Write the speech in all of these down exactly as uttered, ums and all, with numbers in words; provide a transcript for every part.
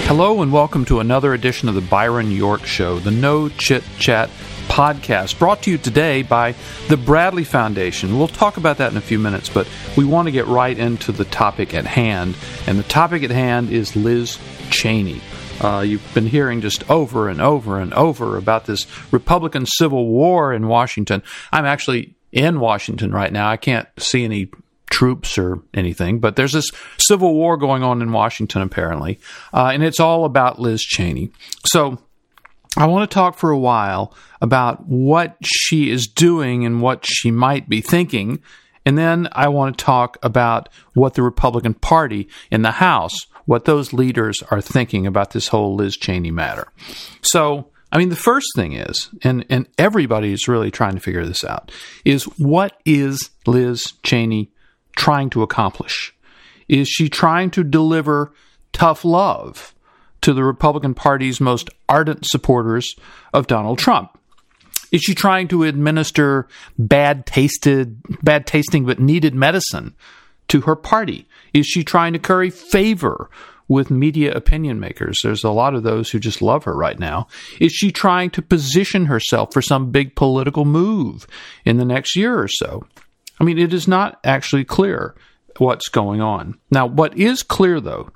Hello and welcome to another edition of the Byron York Show, the No Chit Chat podcast, brought to you today by the Bradley Foundation. We'll talk about that in a few minutes, but we want to get right into the topic at hand, and the topic at hand is Liz Cheney. Uh, you've been hearing just over and over and over about this Republican civil war in Washington. I'm actually in Washington right now. I can't see any troops or anything, but there's this civil war going on in Washington apparently, uh, and it's all about Liz Cheney. So I want to talk for a while about what she is doing and what she might be thinking, and then I want to talk about what the Republican Party in the House, what those leaders are thinking about this whole Liz Cheney matter. So, I mean, the first thing is, and, and everybody is really trying to figure this out, is what is Liz Cheney trying to accomplish? Is she trying to deliver tough love to the Republican Party's most ardent supporters of Donald Trump? Is she trying to administer bad tasted, bad tasting but needed medicine to her party? Is she trying to curry favor with media opinion makers? There's a lot of those who just love her right now. Is she trying to position herself for some big political move in the next year or so? I mean, it is not actually clear what's going on. Now, what is clear, though,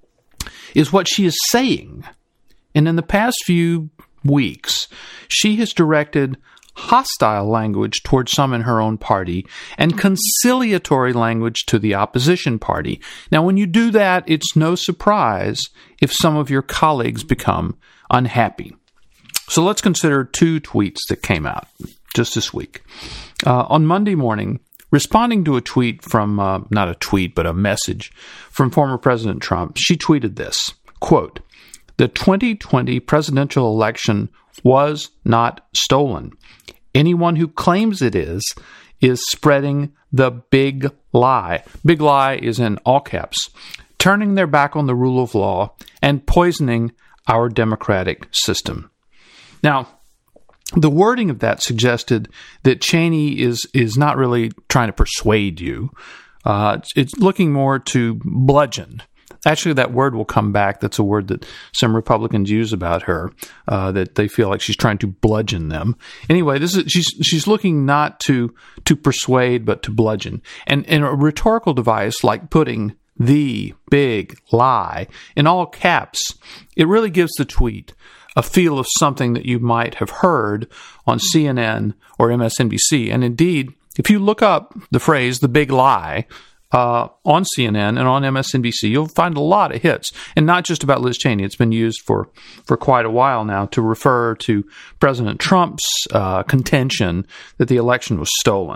is what she is saying. And in the past few weeks, she has directed hostile language towards some in her own party and conciliatory language to the opposition party. Now, when you do that, it's no surprise if some of your colleagues become unhappy. So let's consider two tweets that came out just this week. Uh, on Monday morning, responding to a tweet from, uh, not a tweet, but a message from former President Trump, she tweeted this, quote, "The twenty twenty presidential election was not stolen. Anyone who claims it is, is spreading the big lie." Big lie is in all caps. "Turning their back on the rule of law and poisoning our democratic system." Now, the wording of that suggested that Cheney is is not really trying to persuade you. Uh, it's, it's looking more to bludgeon. Actually, that word will come back. That's a word that some Republicans use about her, uh, that they feel like she's trying to bludgeon them. Anyway, this is she's she's looking not to to persuade, but to bludgeon. And, and a rhetorical device like putting the big lie in all caps, it really gives the tweet a feel of something that you might have heard on C N N or M S N B C. And indeed, if you look up the phrase, the big lie, uh, on C N N and on M S N B C, you'll find a lot of hits. And not just about Liz Cheney. It's been used for, for quite a while now to refer to President Trump's uh, contention that the election was stolen.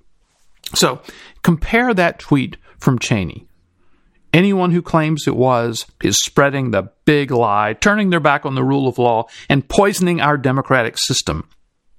So compare that tweet from Cheney. "Anyone who claims it was is spreading the big lie, turning their back on the rule of law, and poisoning our democratic system."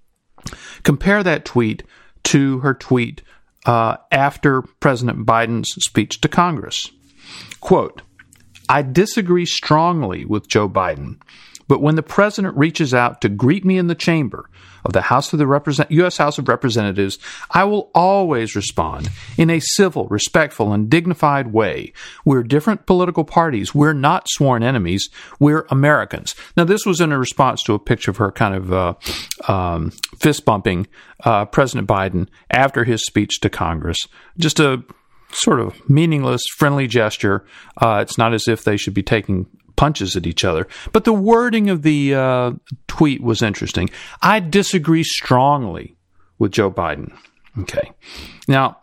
Compare that tweet to her tweet uh, after President Biden's speech to Congress. Quote, "I disagree strongly with Joe Biden, but when the president reaches out to greet me in the chamber of the House of the Represent- U S House of Representatives, I will always respond in a civil, respectful, and dignified way. We're different political parties. We're not sworn enemies. We're Americans." Now, this was in a response to a picture of her kind of uh, um, fist-bumping uh, President Biden after his speech to Congress. Just a sort of meaningless, friendly gesture. Uh, it's not as if they should be taking punches at each other. But the wording of the uh, tweet was interesting. "I disagree strongly with Joe Biden." Okay. Now,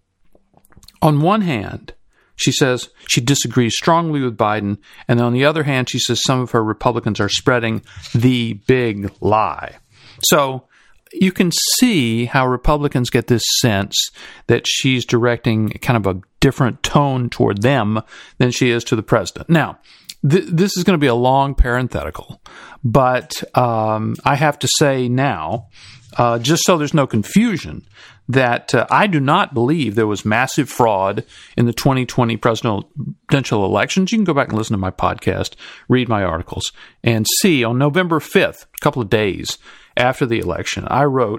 on one hand, she says she disagrees strongly with Biden, and on the other hand, she says some of her Republicans are spreading the big lie. So you can see how Republicans get this sense that she's directing kind of a different tone toward them than she is to the president. Now, th- this is going to be a long parenthetical, but um, I have to say now, uh, just so there's no confusion, that uh, I do not believe there was massive fraud in the twenty twenty presidential elections. You can go back and listen to my podcast, read my articles, and see on November fifth, a couple of days after the election, I wrote,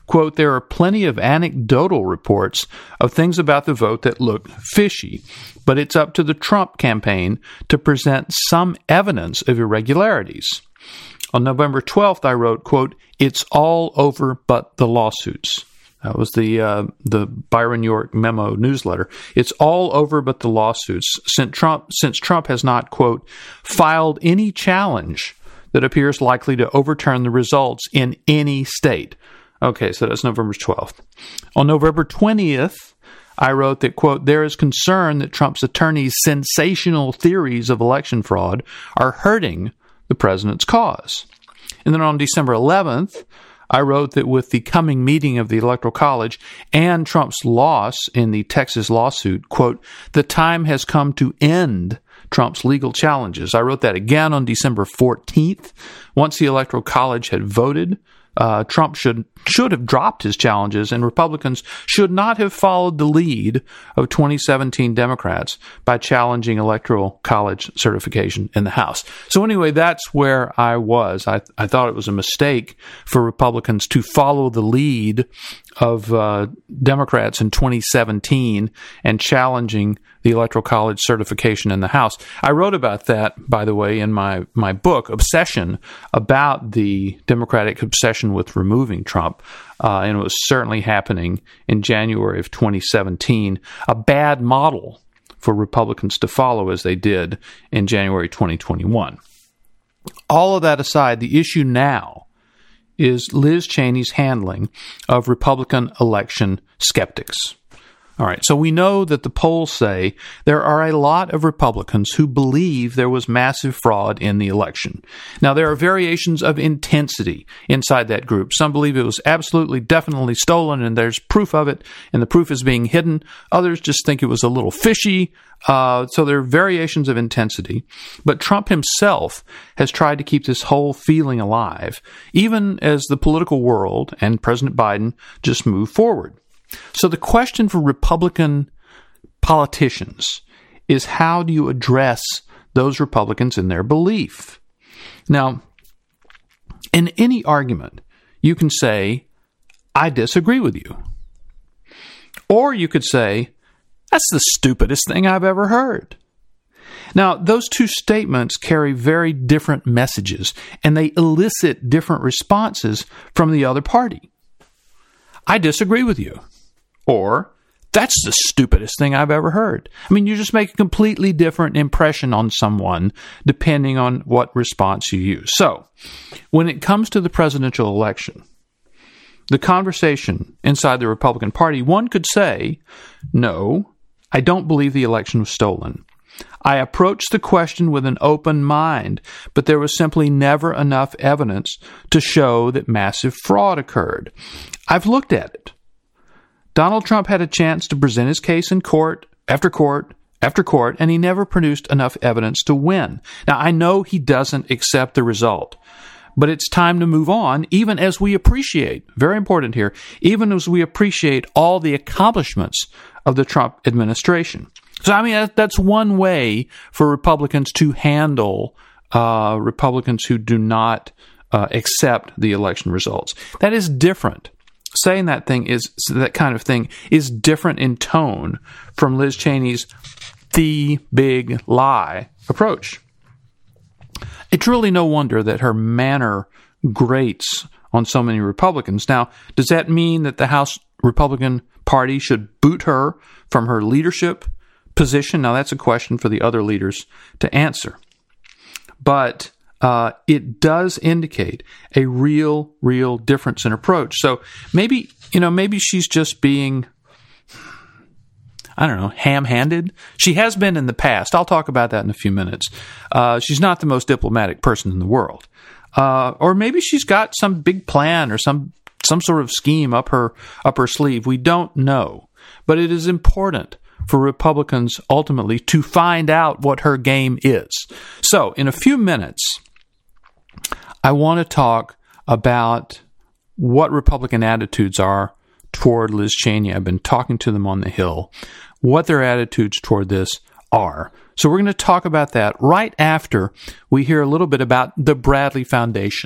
quote, there are plenty of anecdotal reports of things about the vote that look fishy, but it's up to the Trump campaign to present some evidence of irregularities. On November twelfth, I wrote, quote, it's all over but the lawsuits. That was the uh, the Byron York memo newsletter. It's all over but the lawsuits, since Trump, since Trump has not, quote, filed any challenge that appears likely to overturn the results in any state. Okay, so that's November twelfth. On November twentieth, I wrote that, quote, there is concern that Trump's attorneys' sensational theories of election fraud are hurting the president's cause. And then on December eleventh, I wrote that with the coming meeting of the Electoral College and Trump's loss in the Texas lawsuit, quote, the time has come to end Trump's legal challenges. I wrote that again on December fourteenth. Once the Electoral College had voted, uh, Trump should should have dropped his challenges, and Republicans should not have followed the lead of twenty seventeen Democrats by challenging Electoral College certification in the House. So anyway, that's where I was. I, I thought it was a mistake for Republicans to follow the lead of uh, Democrats in twenty seventeen and challenging the Electoral College certification in the House. I wrote about that, by the way, in my, my book, Obsession, about the Democratic obsession with removing Trump. Uh, and it was certainly happening in January of twenty seventeen, a bad model for Republicans to follow as they did in January twenty twenty-one. All of that aside, the issue now is Liz Cheney's handling of Republican election skeptics. All right, so we know that the polls say there are a lot of Republicans who believe there was massive fraud in the election. Now, there are variations of intensity inside that group. Some believe it was absolutely, definitely stolen, and there's proof of it, and the proof is being hidden. Others just think it was a little fishy. Uh, so there are variations of intensity. But Trump himself has tried to keep this whole feeling alive, even as the political world and President Biden just move forward. So the question for Republican politicians is, how do you address those Republicans in their belief? Now, in any argument, you can say, I disagree with you. Or you could say, that's the stupidest thing I've ever heard. Now, those two statements carry very different messages, and they elicit different responses from the other party. I disagree with you. Or, that's the stupidest thing I've ever heard. I mean, you just make a completely different impression on someone depending on what response you use. So, when it comes to the presidential election, the conversation inside the Republican Party, one could say, no, I don't believe the election was stolen. I approached the question with an open mind, but there was simply never enough evidence to show that massive fraud occurred. I've looked at it. Donald Trump had a chance to present his case in court after court after court, and he never produced enough evidence to win. Now, I know he doesn't accept the result, but it's time to move on, even as we appreciate, very important here, even as we appreciate all the accomplishments of the Trump administration. So, I mean, that's one way for Republicans to handle uh, Republicans who do not uh, accept the election results. That is different. Saying that thing is that kind of thing is different in tone from Liz Cheney's the big lie approach. It's really no wonder that her manner grates on so many Republicans. Now, does that mean that the House Republican Party should boot her from her leadership position? Now, that's a question for the other leaders to answer. But Uh, it does indicate a real, real difference in approach. So maybe, you know, maybe she's just being, I don't know, ham-handed. She has been in the past. I'll talk about that in a few minutes. Uh, she's not the most diplomatic person in the world. Uh, or maybe she's got some big plan or some some sort of scheme up her up her sleeve. We don't know. But it is important for Republicans ultimately to find out what her game is. So in a few minutes, I want to talk about what Republican attitudes are toward Liz Cheney. I've been talking to them on the Hill, what their attitudes toward this are. So we're going to talk about that right after we hear a little bit about the Bradley Foundation.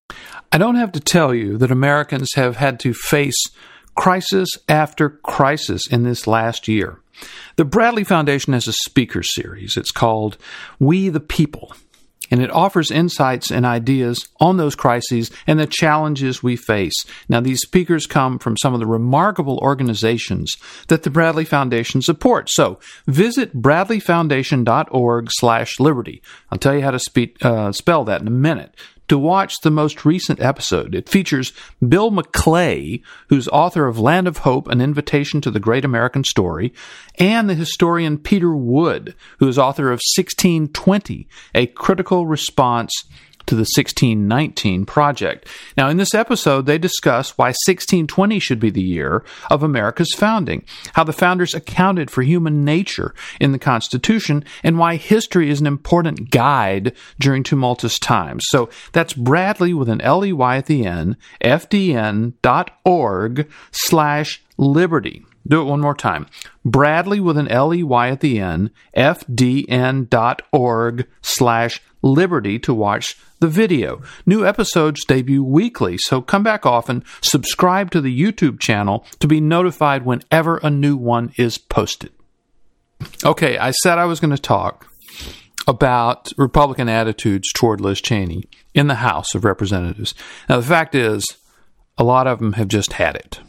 I don't have to tell you that Americans have had to face crisis after crisis in this last year. The Bradley Foundation has a speaker series. It's called We the People, and it offers insights and ideas on those crises and the challenges we face. Now, these speakers come from some of the remarkable organizations that the Bradley Foundation supports. So visit bradley foundation dot org slash liberty. I'll tell you how to spe- uh, spell that in a minute. To watch the most recent episode. It features Bill McClay, who's author of Land of Hope, An Invitation to the Great American Story, and the historian Peter Wood, who is author of sixteen twenty, A Critical Response to the sixteen nineteen Project. Now, in this episode, they discuss why sixteen twenty should be the year of America's founding, how the founders accounted for human nature in the Constitution, and why history is an important guide during tumultuous times. So that's Bradley with an L E Y at the end, F D N dot org slash liberty. Do it one more time. Bradley with an L E Y at the end, F D N dot org slash liberty to watch the video. New episodes debut weekly, so come back often, subscribe to the YouTube channel to be notified whenever a new one is posted. Okay, I said I was going to talk about Republican attitudes toward Liz Cheney in the House of Representatives. Now, the fact is, a lot of them have just had it.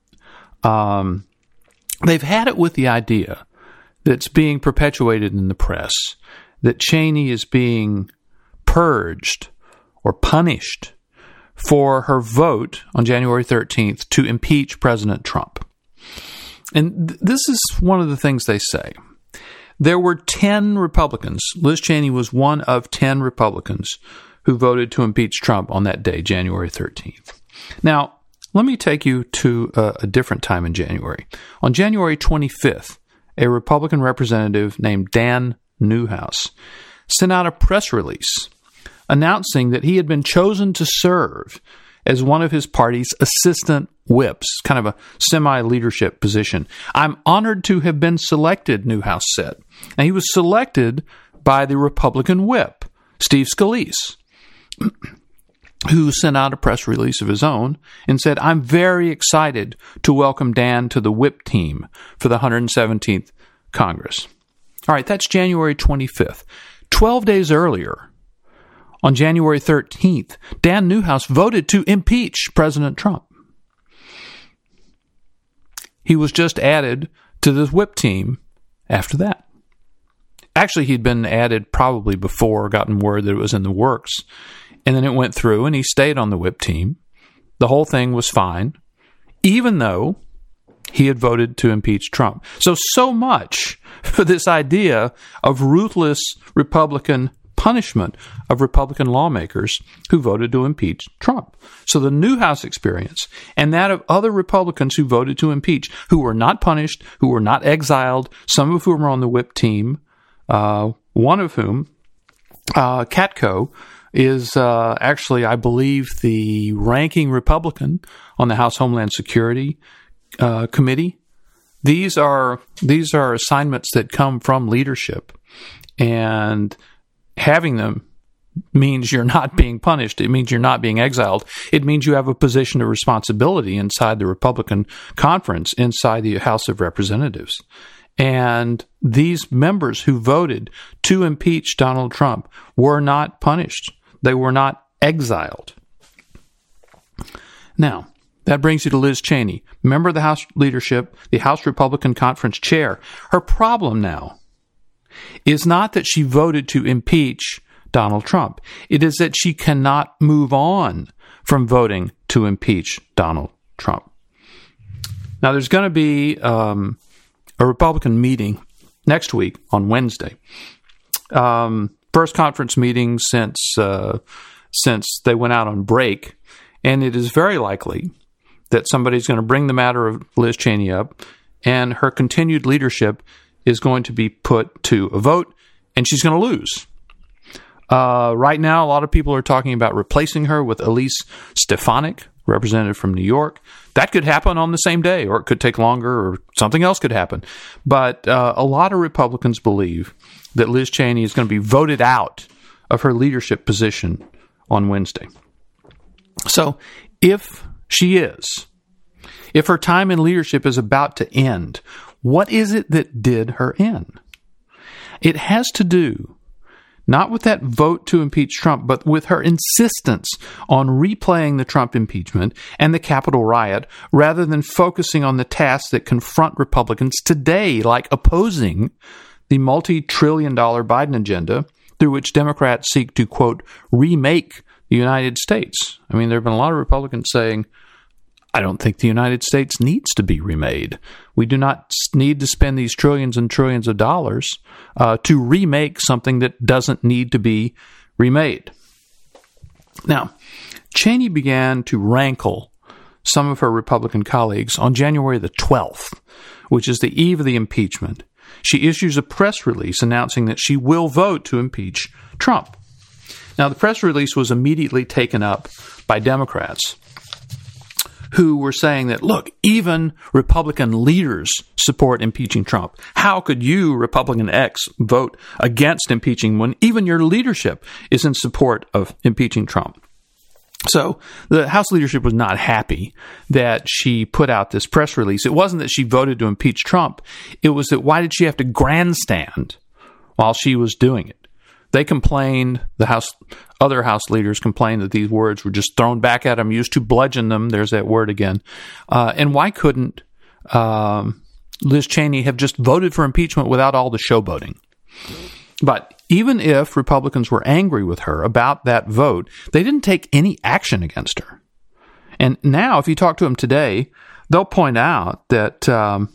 Um, they've had it with the idea that's being perpetuated in the press that Cheney is being purged or punished for her vote on January thirteenth to impeach President Trump. And th- this is one of the things they say. There were ten Republicans. Liz Cheney was one of ten Republicans who voted to impeach Trump on that day, January thirteenth. Now, let me take you to a, a different time in January. On January twenty-fifth, a Republican representative named Dan Newhouse sent out a press release announcing that he had been chosen to serve as one of his party's assistant whips, kind of a semi-leadership position. I'm honored to have been selected, Newhouse said. And he was selected by the Republican whip, Steve Scalise, who sent out a press release of his own and said, I'm very excited to welcome Dan to the whip team for the one hundred seventeenth Congress. All right, that's January twenty-fifth. Twelve days earlier, on January thirteenth, Dan Newhouse voted to impeach President Trump. He was just added to the whip team after that. Actually, he'd been added probably before, gotten word that it was in the works, and then it went through, and he stayed on the whip team. The whole thing was fine, even though he had voted to impeach Trump. So, so much for this idea of ruthless Republican punishment of Republican lawmakers who voted to impeach Trump. So the Newhouse experience and that of other Republicans who voted to impeach, who were not punished, who were not exiled, some of whom were on the whip team, uh, one of whom, uh, Katko, is uh, actually, I believe, the ranking Republican on the House Homeland Security Uh, committee. These are these are assignments that come from leadership, and having them means you're not being punished. It means you're not being exiled. It means you have a position of responsibility inside the Republican conference, inside the House of Representatives. And these members who voted to impeach Donald Trump were not punished. They were not exiled. Now, that brings you to Liz Cheney, member of the House leadership, the House Republican Conference chair. Her problem now is not that she voted to impeach Donald Trump. It is that she cannot move on from voting to impeach Donald Trump. Now, there's going to be um, a Republican meeting next week on Wednesday. Um, first conference meeting since uh, since they went out on break, and it is very likely that somebody's going to bring the matter of Liz Cheney up, and her continued leadership is going to be put to a vote, and she's going to lose. Uh, right now, a lot of people are talking about replacing her with Elise Stefanik, representative from New York. That could happen on the same day, or it could take longer, or something else could happen. But uh, a lot of Republicans believe that Liz Cheney is going to be voted out of her leadership position on Wednesday. So if she is, if her time in leadership is about to end, what is it that did her in? It has to do not with that vote to impeach Trump, but with her insistence on replaying the Trump impeachment and the Capitol riot rather than focusing on the tasks that confront Republicans today, like opposing the multi-trillion dollar Biden agenda through which Democrats seek to, quote, remake the United States. I mean, there have been a lot of Republicans saying, I don't think the United States needs to be remade. We do not need to spend these trillions and trillions of dollars uh, to remake something that doesn't need to be remade. Now, Cheney began to rankle some of her Republican colleagues on January the twelfth, which is the eve of the impeachment. She issues a press release announcing that she will vote to impeach Trump. Now, the press release was immediately taken up by Democrats, who were saying that, look, even Republican leaders support impeaching Trump. How could you, Republican X, vote against impeaching when even your leadership is in support of impeaching Trump? So the House leadership was not happy that she put out this press release. It wasn't that she voted to impeach Trump. It was that why did she have to grandstand while she was doing it? They complained, the House, other House leaders complained that these words were just thrown back at them, used to bludgeon them. There's that word again. Uh, and why couldn't um, Liz Cheney have just voted for impeachment without all the showboating? But even if Republicans were angry with her about that vote, they didn't take any action against her. And now, if you talk to them today, they'll point out that um,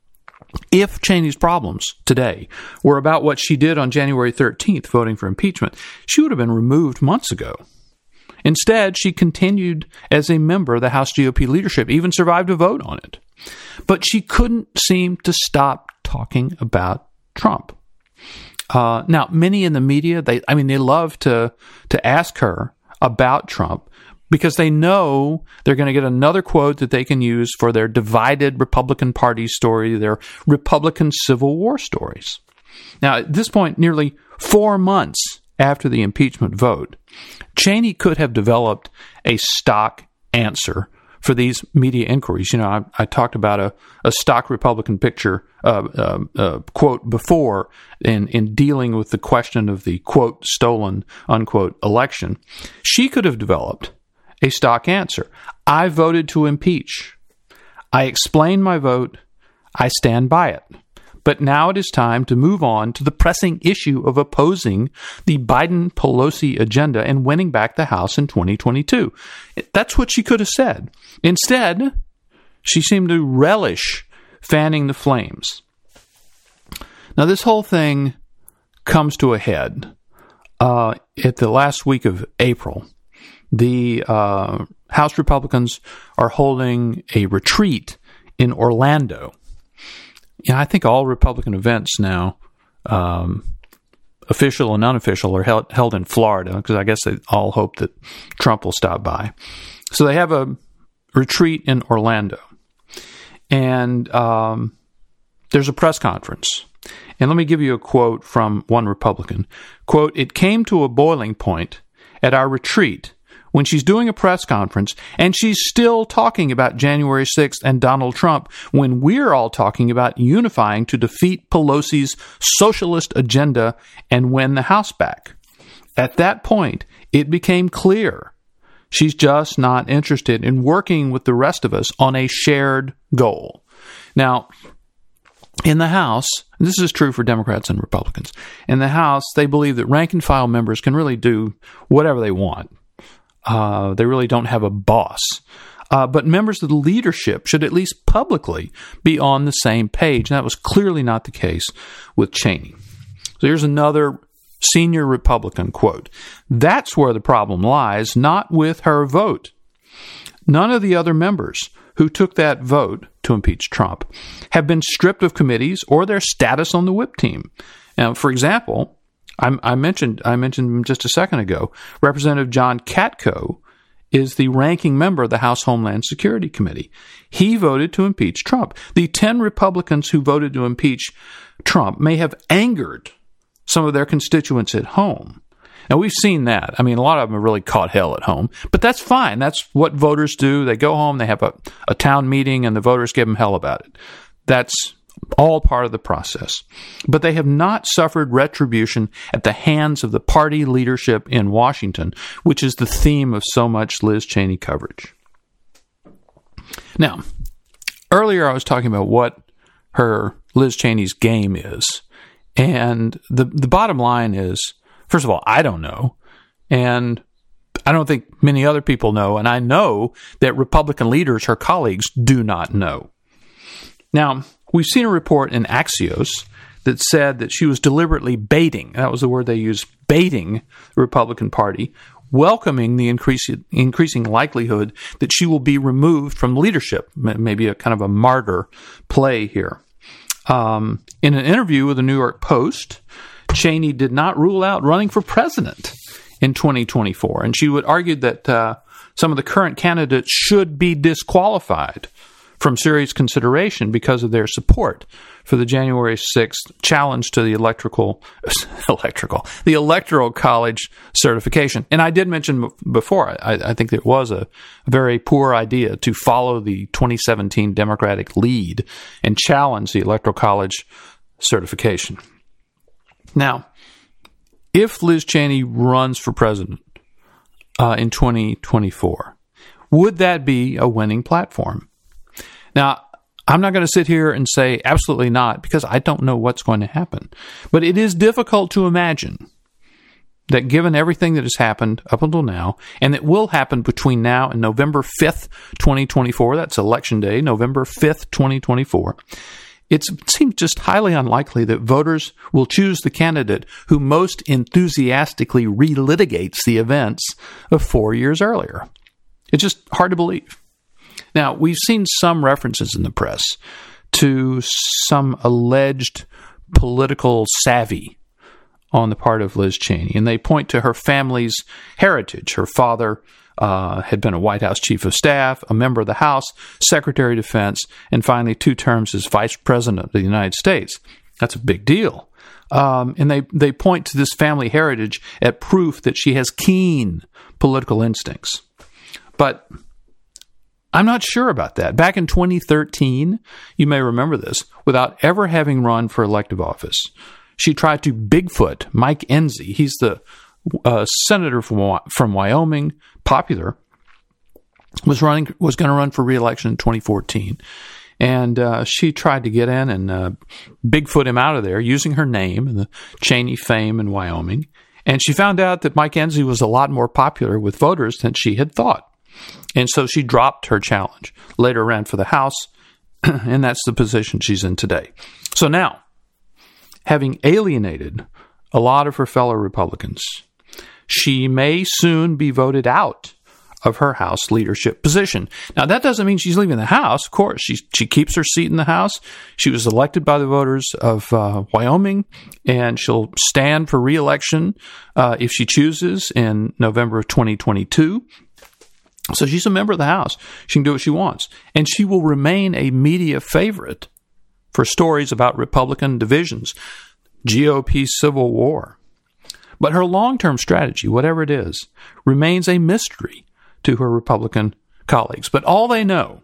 if Cheney's problems today were about what she did on January thirteenth, voting for impeachment, she would have been removed months ago. Instead, she continued as a member of the House G O P leadership, even survived a vote on it. But she couldn't seem to stop talking about Trump. Uh, now, many in the media, they I mean, they love to to ask her about Trump, because they know they're going to get another quote that they can use for their divided Republican Party story, their Republican Civil War stories. Now, at this point, nearly four months after the impeachment vote, Cheney could have developed a stock answer for these media inquiries. You know, I, I talked about a, a stock Republican picture uh, uh, uh, quote before in, in dealing with the question of the, quote, stolen, unquote, election. She could have developed a stock answer. I voted to impeach. I explained my vote. I stand by it. But now it is time to move on to the pressing issue of opposing the Biden-Pelosi agenda and winning back the House in twenty twenty-two. That's what she could have said. Instead, she seemed to relish fanning the flames. Now, this whole thing comes to a head uh, at the last week of April. The uh, House Republicans are holding a retreat in Orlando. Yeah, I think all Republican events now, um, official and unofficial, are held, held in Florida, because I guess they all hope that Trump will stop by. So they have a retreat in Orlando. And um, there's a press conference. And let me give you a quote from one Republican. Quote, "It came to a boiling point at our retreat when she's doing a press conference and she's still talking about January sixth and Donald Trump when we're all talking about unifying to defeat Pelosi's socialist agenda and win the House back. At that point, it became clear she's just not interested in working with the rest of us on a shared goal." Now, in the House, and this is true for Democrats and Republicans, in the House, they believe that rank-and-file members can really do whatever they want. Uh, they really don't have a boss. Uh, but members of the leadership should at least publicly be on the same page. And that was clearly not the case with Cheney. So here's another senior Republican quote. "That's where the problem lies, not with her vote. None of the other members who took that vote to impeach Trump have been stripped of committees or their status on the whip team. Now, for example, I, I mentioned I mentioned him just a second ago. Representative John Katko is the ranking member of the House Homeland Security Committee. He voted to impeach Trump. The ten Republicans who voted to impeach Trump may have angered some of their constituents at home. Now, we've seen that. I mean, a lot of them have really caught hell at home, but that's fine. That's what voters do. They go home, they have a, a town meeting, and the voters give them hell about it. That's all part of the process. But they have not suffered retribution at the hands of the party leadership in Washington, which is the theme of so much Liz Cheney coverage. Now, earlier I was talking about what her Liz Cheney's game is. And the the bottom line is, first of all, I don't know. And I don't think many other people know. And I know that Republican leaders, her colleagues, do not know. Now, we've seen a report in Axios that said that she was deliberately baiting, that was the word they used, baiting the Republican Party, welcoming the increase, increasing likelihood that she will be removed from leadership, maybe a kind of a martyr play here. Um, in an interview with the New York Post, Cheney did not rule out running for president in twenty twenty-four, and she would argue that uh, some of the current candidates should be disqualified from serious consideration because of their support for the January sixth challenge to the electrical, electrical, the Electoral College certification. And I did mention before, I, I think it was a very poor idea to follow the twenty seventeen Democratic lead and challenge the Electoral College certification. Now, if Liz Cheney runs for president uh, in twenty twenty-four, would that be a winning platform? Now, I'm not going to sit here and say absolutely not, because I don't know what's going to happen. But it is difficult to imagine that given everything that has happened up until now, and that will happen between now and November fifth, twenty twenty-four, that's Election Day, November fifth, twenty twenty-four, it seems just highly unlikely that voters will choose the candidate who most enthusiastically relitigates the events of four years earlier. It's just hard to believe. Now, we've seen some references in the press to some alleged political savvy on the part of Liz Cheney, and they point to her family's heritage. Her father uh, had been a White House chief of staff, a member of the House, Secretary of Defense, and finally two terms as vice president of the United States. That's a big deal. Um, and they, they point to this family heritage as proof that she has keen political instincts. But I'm not sure about that. Back in twenty thirteen, you may remember this, without ever having run for elective office, she tried to Bigfoot Mike Enzi. He's the uh, senator from from Wyoming, popular, was running was going to run for re-election in twenty fourteen. And uh, she tried to get in and uh, Bigfoot him out of there using her name and the Cheney fame in Wyoming. And she found out that Mike Enzi was a lot more popular with voters than she had thought. And so she dropped her challenge, later ran for the House, and that's the position she's in today. So now, having alienated a lot of her fellow Republicans, she may soon be voted out of her House leadership position. Now, that doesn't mean she's leaving the House. Of course, she she keeps her seat in the House. She was elected by the voters of uh, Wyoming, and she'll stand for re-election uh, if she chooses in November of twenty twenty-two. So she's a member of the House. She can do what she wants. And she will remain a media favorite for stories about Republican divisions, G O P civil war. But her long-term strategy, whatever it is, remains a mystery to her Republican colleagues. But all they know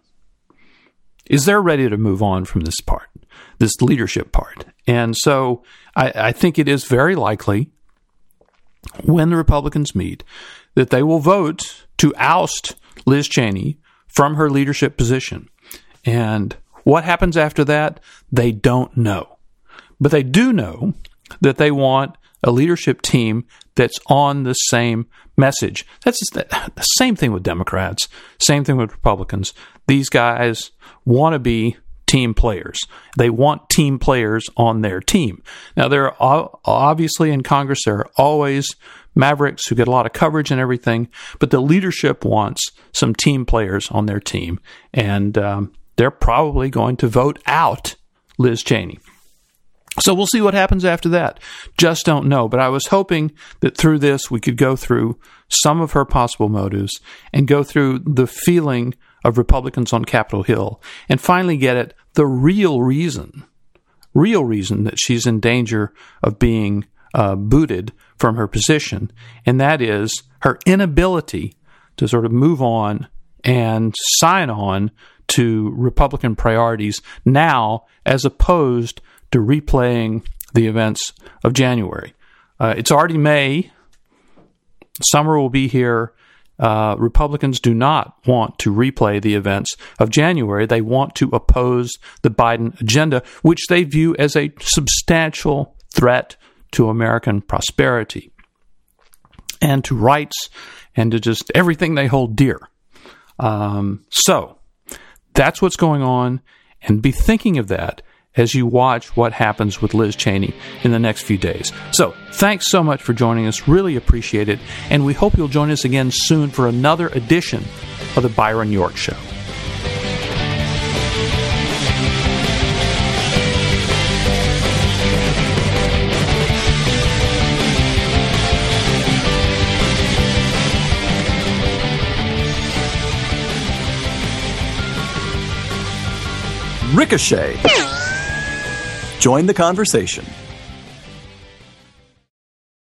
is they're ready to move on from this part, this leadership part. And so I, I think it is very likely when the Republicans meet that they will vote to oust Liz Cheney from her leadership position. And what happens after that, they don't know. But they do know that they want a leadership team that's on the same message. That's the same thing with Democrats, same thing with Republicans. These guys want to be team players. They want team players on their team. Now, there are obviously in Congress, there are always mavericks who get a lot of coverage and everything, but the leadership wants some team players on their team, and um, they're probably going to vote out Liz Cheney. So we'll see what happens after that. Just don't know. But I was hoping that through this we could go through some of her possible motives and go through the feeling of Republicans on Capitol Hill and finally get at the real reason, real reason that she's in danger of being uh, booted from her position, and that is her inability to sort of move on and sign on to Republican priorities now, as opposed to replaying the events of January. Uh, it's already May. Summer will be here. Uh, Republicans do not want to replay the events of January. They want to oppose the Biden agenda, which they view as a substantial threat to American prosperity and to rights and to just everything they hold dear. Um, so that's what's going on, and be thinking of that as you watch what happens with Liz Cheney in the next few days. So, thanks so much for joining us. Really appreciate it. And we hope you'll join us again soon for another edition of the Byron York Show. Ricochet. Join the conversation.